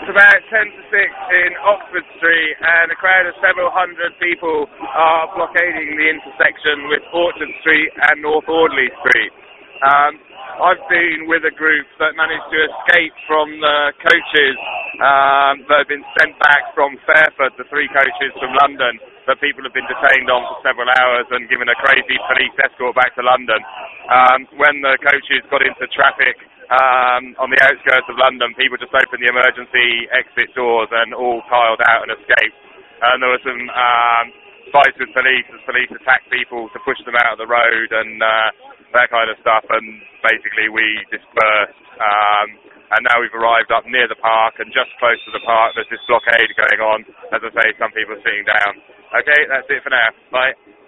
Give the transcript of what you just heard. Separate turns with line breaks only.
It's about 10 to 6 in Oxford Street, and a crowd of several hundred people are blockading the intersection with Orchard Street and North Audley Street. I've been with a group that managed to escape from the coaches that have been sent back from Fairford, the 3 coaches from London, that people have been detained on for several hours and given a crazy police escort back to London. When the coaches got into traffic on the outskirts of London, people just opened the emergency exit doors and all piled out and escaped. And there were some fights with police as police attacked people to push them out of the road and that kind of stuff, and basically we dispersed, and now we've arrived up near the park, and just close to the park there's this blockade going on. As I say, some people are sitting down. Okay, that's it for now. Bye.